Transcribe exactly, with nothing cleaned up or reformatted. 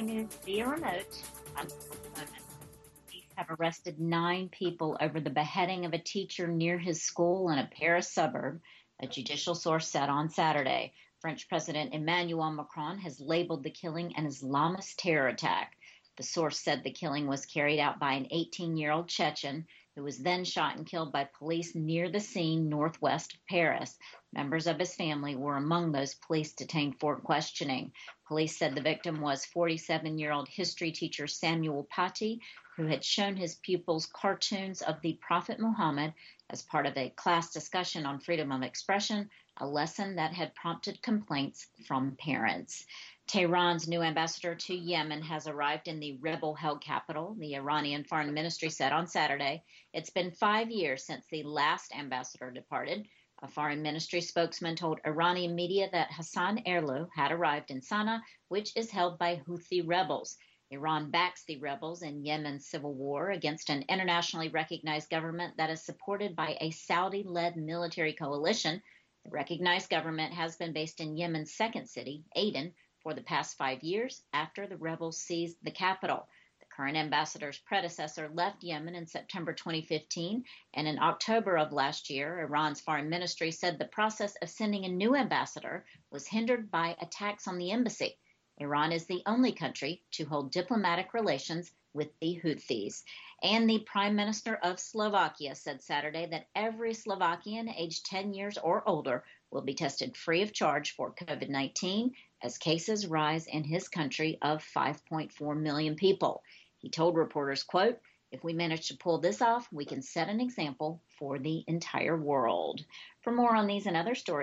Valley News via remote. I'm Police have arrested nine people over the beheading of a teacher near his school in a Paris suburb, a judicial source said on Saturday. French President Emmanuel Macron has labeled the killing an Islamist terror attack. The source said the killing was carried out by an eighteen-year-old Chechen who was then shot and killed by police near the scene northwest of Paris. Members of his family were among those police detained for questioning. Police said the victim was forty-seven-year-old history teacher Samuel Paty, who had shown his pupils cartoons of the Prophet Muhammad as part of a class discussion on freedom of expression, a lesson that had prompted complaints from parents. Tehran's new ambassador to Yemen has arrived in the rebel-held capital, the Iranian Foreign Ministry said on Saturday. It's been five years since the last ambassador departed. A foreign ministry spokesman told Iranian media that Hassan Erlou had arrived in Sana'a, which is held by Houthi rebels. Iran backs the rebels in Yemen's civil war against an internationally recognized government that is supported by a Saudi-led military coalition. The recognized government has been based in Yemen's second city, Aden, for the past five years after the rebels seized the capital. The current ambassador's predecessor left Yemen in September twenty fifteen, and in October of last year, Iran's foreign ministry said the process of sending a new ambassador was hindered by attacks on the embassy. Iran is the only country to hold diplomatic relations with the Houthis. And the Prime Minister of Slovakia said Saturday that every Slovakian aged ten years or older will be tested free of charge for COVID nineteen as cases rise in his country of five point four million people. He told reporters, quote, "If we manage to pull this off, we can set an example for the entire world." For more on these and other stories,